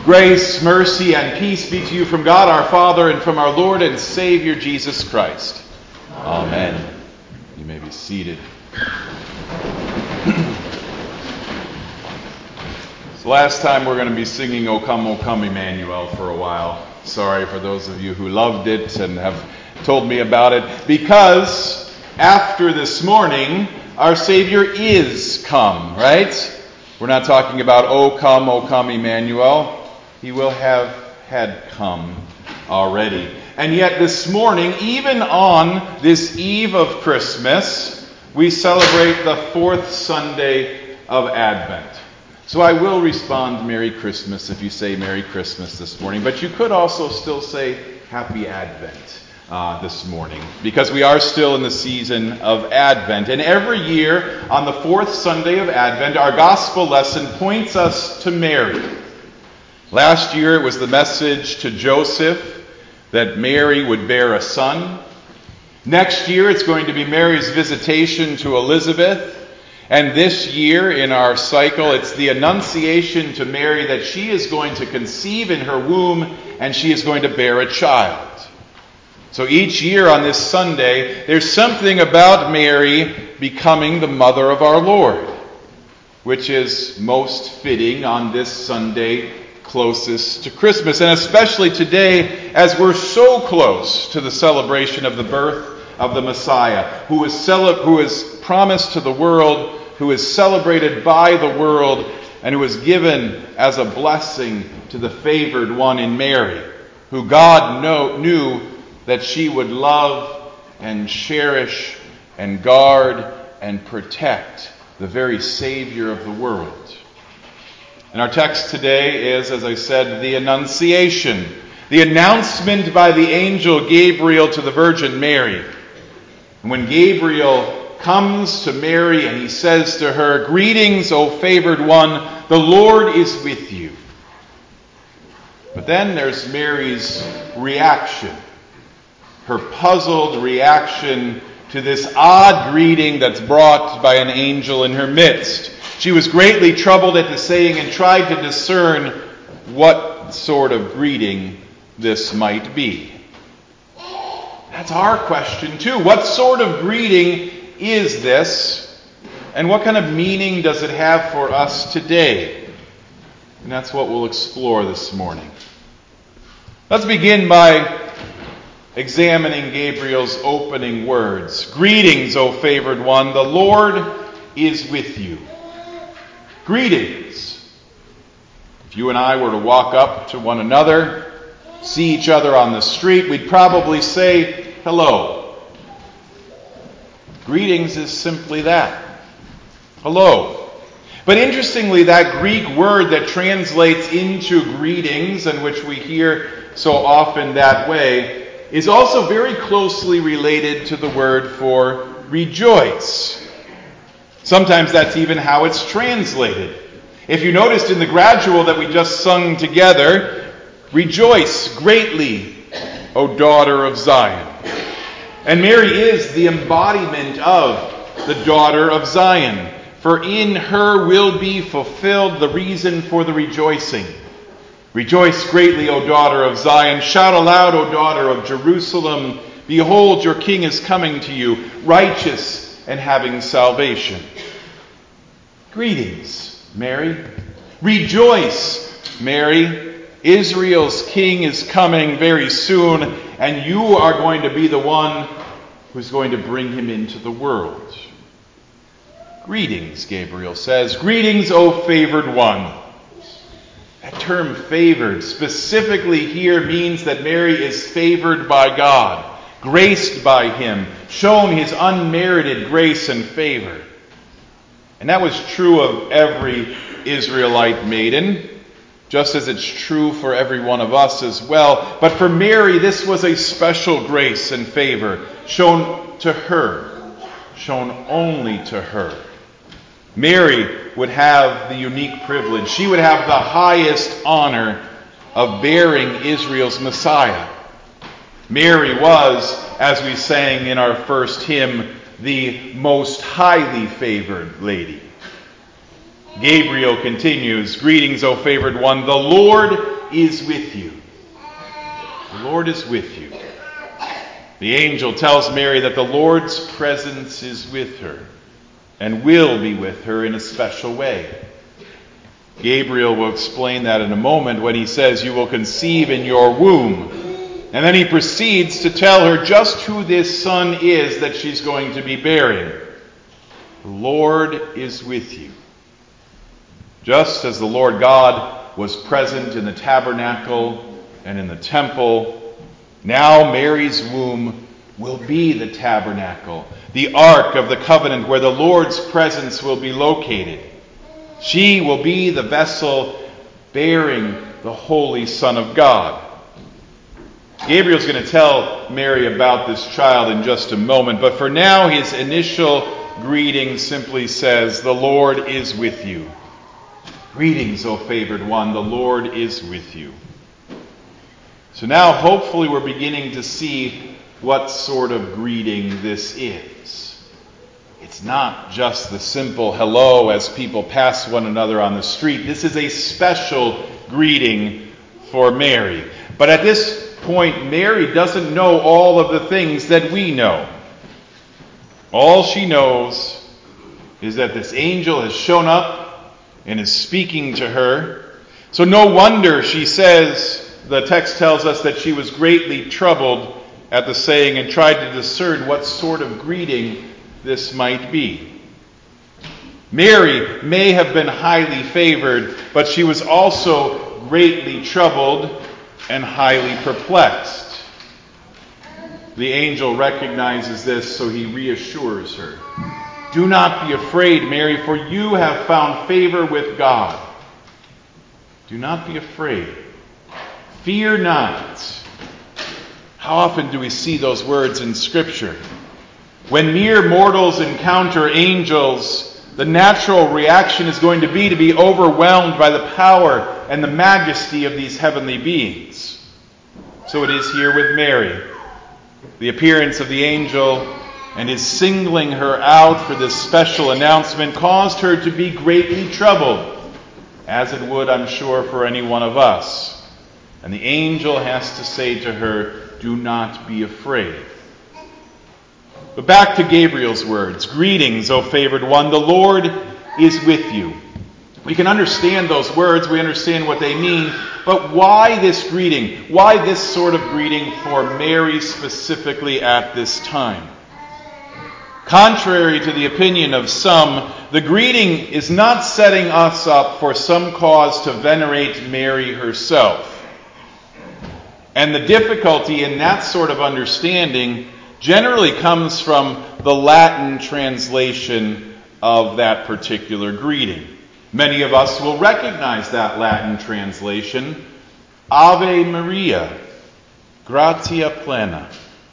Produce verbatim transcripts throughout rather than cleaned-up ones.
Grace, mercy, and peace be to you from God our Father and from our Lord and Savior Jesus Christ. Amen. Amen. You may be seated. So last time we're going to be singing O Come, O Come, Emmanuel for a while. Sorry for those of you who loved it and have told me about it. Because after this morning, our Savior is come, right? We're not talking about O come, O come, Emmanuel. He will have had come already. And yet this morning, even on this eve of Christmas, we celebrate the fourth Sunday of Advent. So I will respond Merry Christmas if you say Merry Christmas this morning, but you could also still say Happy Advent uh, this morning, because we are still in the season of Advent. And every year on the fourth Sunday of Advent, our gospel lesson points us to Mary. Last year it was the message to Joseph that Mary would bear a son. Next year it's going to be Mary's visitation to Elizabeth. And this year in our cycle it's the annunciation to Mary that she is going to conceive in her womb and she is going to bear a child. So each year on this Sunday there's something about Mary becoming the mother of our Lord, which is most fitting on this Sunday closest to Christmas, and especially today as we're so close to the celebration of the birth of the Messiah, who is cele- who is promised to the world, who is celebrated by the world, and who is given as a blessing to the favored one in Mary, who God know, knew that she would love and cherish and guard and protect, the very Savior of the world. And our text today is, as I said, the Annunciation, the announcement by the angel Gabriel to the Virgin Mary. And when Gabriel comes to Mary and he says to her, "Greetings, O favored one, the Lord is with you." But then there's Mary's reaction, her puzzled reaction to this odd greeting that's brought by an angel in her midst. She was greatly troubled at the saying and tried to discern what sort of greeting this might be. That's our question too. What sort of greeting is this? And what kind of meaning does it have for us today? And that's what we'll explore this morning. Let's begin by examining Gabriel's opening words. "Greetings, O favored one, the Lord is with you." Greetings. If you and I were to walk up to one another, see each other on the street, we'd probably say hello. Greetings is simply that. Hello. But interestingly, that Greek word that translates into greetings, and which we hear so often that way, is also very closely related to the word for rejoice. Sometimes that's even how it's translated. If you noticed in the gradual that we just sung together, "Rejoice greatly, O daughter of Zion." And Mary is the embodiment of the daughter of Zion, for in her will be fulfilled the reason for the rejoicing. "Rejoice greatly, O daughter of Zion. Shout aloud, O daughter of Jerusalem. Behold, your king is coming to you, righteous and having salvation." Greetings, Mary. Rejoice, Mary. Israel's king is coming very soon, and you are going to be the one who's going to bring him into the world. Greetings, Gabriel says. Greetings, O favored one. That term favored specifically here means that Mary is favored by God, graced by him, shown his unmerited grace and favor. And that was true of every Israelite maiden, just as it's true for every one of us as well. But for Mary, this was a special grace and favor shown to her, shown only to her. Mary would have the unique privilege. She would have the highest honor of bearing Israel's Messiah. Mary was, as we sang in our first hymn, the most highly favored lady. Gabriel continues, "Greetings, O favored one, the Lord is with you. The Lord is with you. The angel tells Mary that the Lord's presence is with her and will be with her in a special way. Gabriel will explain that in a moment when he says, "You will conceive in your womb." And then he proceeds to tell her just who this son is that she's going to be bearing. The Lord is with you. Just as the Lord God was present in the tabernacle and in the temple, now Mary's womb will be the tabernacle, the ark of the covenant where the Lord's presence will be located. She will be the vessel bearing the Holy Son of God. Gabriel's going to tell Mary about this child in just a moment, but for now his initial greeting simply says, "The Lord is with you." Greetings, O favored one, the Lord is with you. So now hopefully we're beginning to see what sort of greeting this is. It's not just the simple hello as people pass one another on the street. This is a special greeting for Mary. But at this point, Mary doesn't know all of the things that we know. All she knows is that this angel has shown up and is speaking to her. So no wonder she says, the text tells us that she was greatly troubled at the saying and tried to discern what sort of greeting this might be. Mary may have been highly favored, but she was also greatly troubled and highly perplexed. The angel recognizes this, so he reassures her. "Do not be afraid, Mary, for you have found favor with God." Do not be afraid. Fear not. How often do we see those words in Scripture? When mere mortals encounter angels, the natural reaction is going to be to be overwhelmed by the power and the majesty of these heavenly beings. So it is here with Mary. The appearance of the angel and his singling her out for this special announcement caused her to be greatly troubled, as it would, I'm sure, for any one of us. And the angel has to say to her, "Do not be afraid." But back to Gabriel's words. "Greetings, O favored one, the Lord is with you." We can understand those words, we understand what they mean, but why this greeting? Why this sort of greeting for Mary specifically at this time? Contrary to the opinion of some, the greeting is not setting us up for some cause to venerate Mary herself. And the difficulty in that sort of understanding generally comes from the Latin translation of that particular greeting. Many of us will recognize that Latin translation, Ave Maria, gratia plena.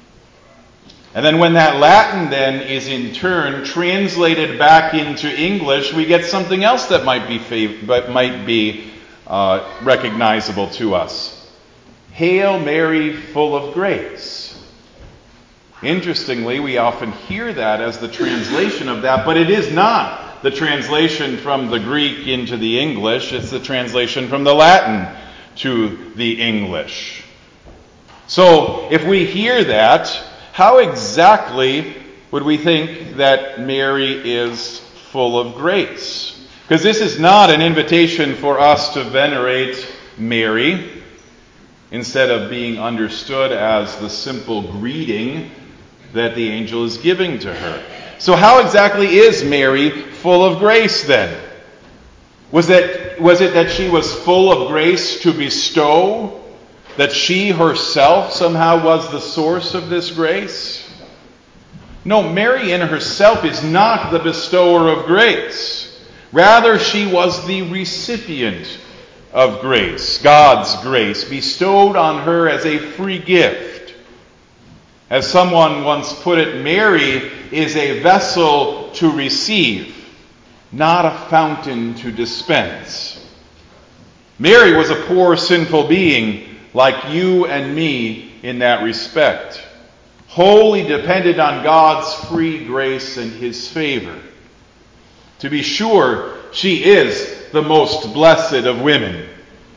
And then when that Latin then is in turn translated back into English, we get something else that might be fav- but might be uh, recognizable to us. Hail Mary, full of grace. Interestingly, we often hear that as the translation of that, but it is not the translation from the Greek into the English. It's the translation from the Latin to the English. So if we hear that, how exactly would we think that Mary is full of grace? Because this is not an invitation for us to venerate Mary, instead of being understood as the simple greeting that the angel is giving to her. So how exactly is Mary full of grace then? Was it, was it that she was full of grace to bestow? That she herself somehow was the source of this grace? No, Mary in herself is not the bestower of grace. Rather, she was the recipient of grace, God's grace, bestowed on her as a free gift. As someone once put it, Mary is a vessel to receive, not a fountain to dispense. Mary was a poor, sinful being, like you and me in that respect, wholly dependent on God's free grace and His favor. To be sure, she is the most blessed of women.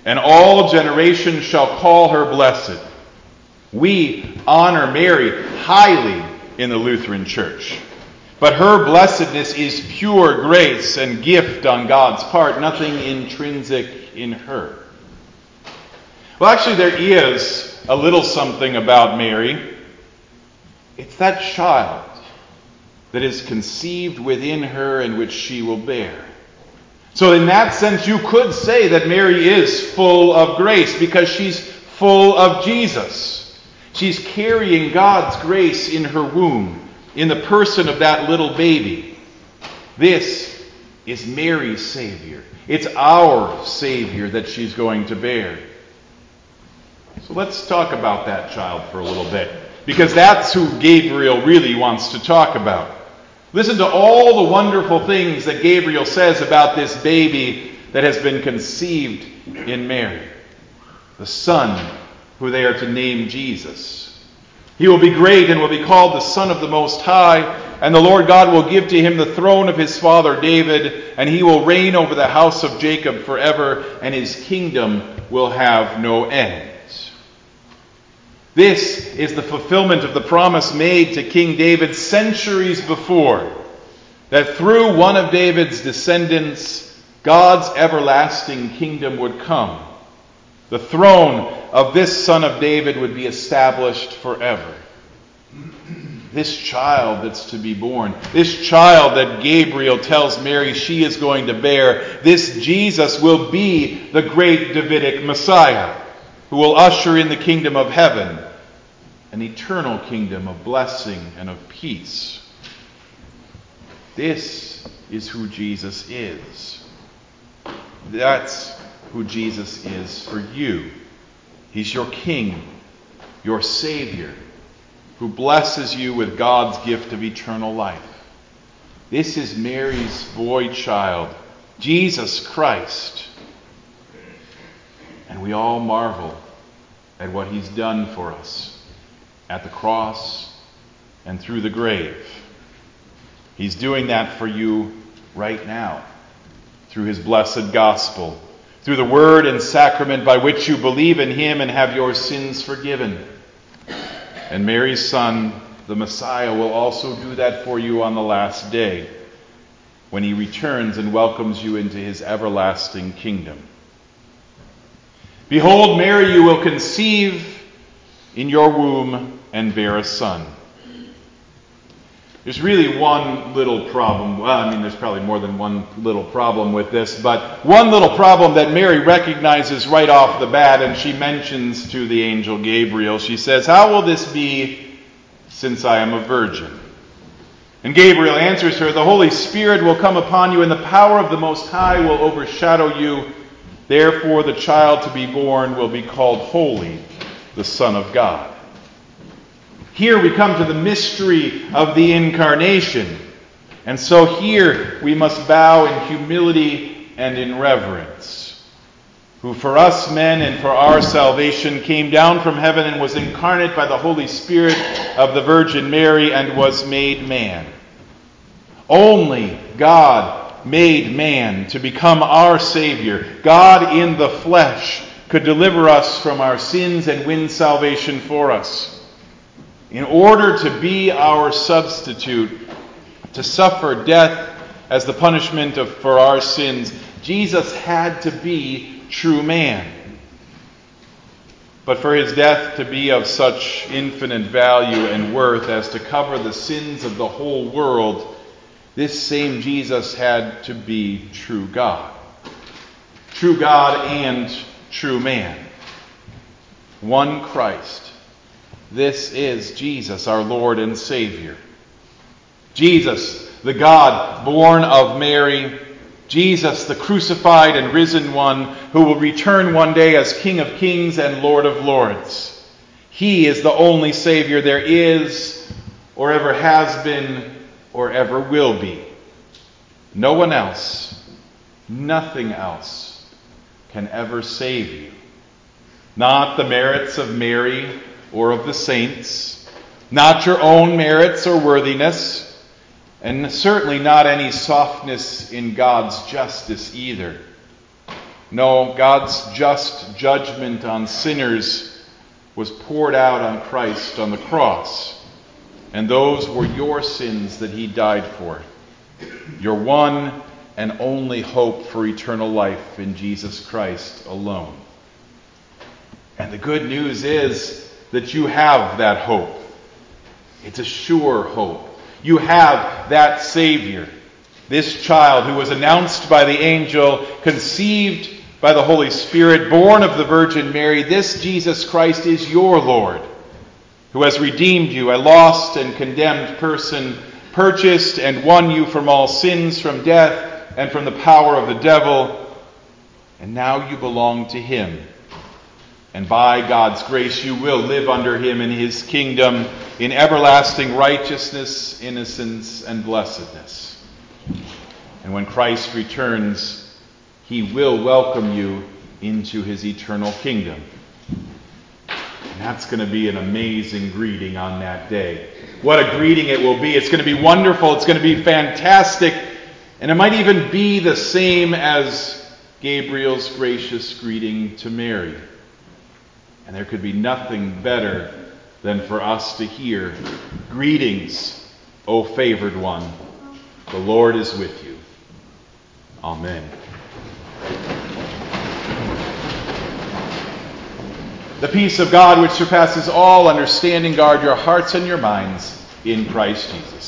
and all generations shall call her blessed. We honor Mary highly in the Lutheran Church. But her blessedness is pure grace and gift on God's part, nothing intrinsic in her. Well, actually, there is a little something about Mary. It's that child that is conceived within her and which she will bear. So in that sense, you could say that Mary is full of grace because she's full of Jesus. She's carrying God's grace in her womb, in the person of that little baby. This is Mary's Savior. It's our Savior that she's going to bear. So let's talk about that child for a little bit, because that's who Gabriel really wants to talk about. Listen to all the wonderful things that Gabriel says about this baby that has been conceived in Mary. The Son, who they are to name Jesus. He will be great and will be called the Son of the Most High, and the Lord God will give to him the throne of his father David, and he will reign over the house of Jacob forever, and his kingdom will have no end. This is the fulfillment of the promise made to King David centuries before, that through one of David's descendants, God's everlasting kingdom would come. The throne of this son of David would be established forever. This child that's to be born, this child that Gabriel tells Mary she is going to bear, this Jesus will be the great Davidic Messiah, who will usher in the kingdom of heaven, an eternal kingdom of blessing and of peace. This is who Jesus is. That's who Jesus is for you. He's your King, your Savior, who blesses you with God's gift of eternal life. This is Mary's boy child, Jesus Christ. And we all marvel at what he's done for us at the cross and through the grave. He's doing that for you right now through his blessed gospel, through the word and sacrament by which you believe in him and have your sins forgiven. And Mary's Son, the Messiah, will also do that for you on the last day when he returns and welcomes you into his everlasting kingdom. Behold, Mary, you will conceive in your womb and bear a son. There's really one little problem. Well, I mean, there's probably more than one little problem with this, but one little problem that Mary recognizes right off the bat, and she mentions to the angel Gabriel. She says, "How will this be, since I am a virgin?" And Gabriel answers her, "The Holy Spirit will come upon you, and the power of the Most High will overshadow you. Therefore, the child to be born will be called Holy, the Son of God." Here we come to the mystery of the Incarnation. And so here we must bow in humility and in reverence. Who for us men and for our salvation came down from heaven and was incarnate by the Holy Spirit of the Virgin Mary and was made man. Only God made man to become our Savior. God in the flesh could deliver us from our sins and win salvation for us. In order to be our substitute, to suffer death as the punishment of, for our sins, Jesus had to be true man. But for his death to be of such infinite value and worth as to cover the sins of the whole world, this same Jesus had to be true God. True God and true man. One Christ. This is Jesus, our Lord and Savior. Jesus, the God born of Mary. Jesus, the crucified and risen one, who will return one day as King of Kings and Lord of Lords. He is the only Savior there is, or ever has been, or ever will be. No one else, nothing else, can ever save you. Not the merits of Mary or of the saints, not your own merits or worthiness, and certainly not any softness in God's justice either. No, God's just judgment on sinners was poured out on Christ on the cross. And those were your sins that he died for. Your one and only hope for eternal life in Jesus Christ alone. And the good news is that you have that hope. It's a sure hope. You have that Savior, this child who was announced by the angel, conceived by the Holy Spirit, born of the Virgin Mary. This Jesus Christ is your Lord, who has redeemed you, a lost and condemned person, purchased and won you from all sins, from death, and from the power of the devil. And now you belong to him. And by God's grace, you will live under him in his kingdom in everlasting righteousness, innocence, and blessedness. And when Christ returns, he will welcome you into his eternal kingdom. And that's going to be an amazing greeting on that day. What a greeting it will be. It's going to be wonderful. It's going to be fantastic. And it might even be the same as Gabriel's gracious greeting to Mary. And there could be nothing better than for us to hear, "Greetings, O favored one. The Lord is with you." Amen. The peace of God, which surpasses all understanding, guard your hearts and your minds in Christ Jesus.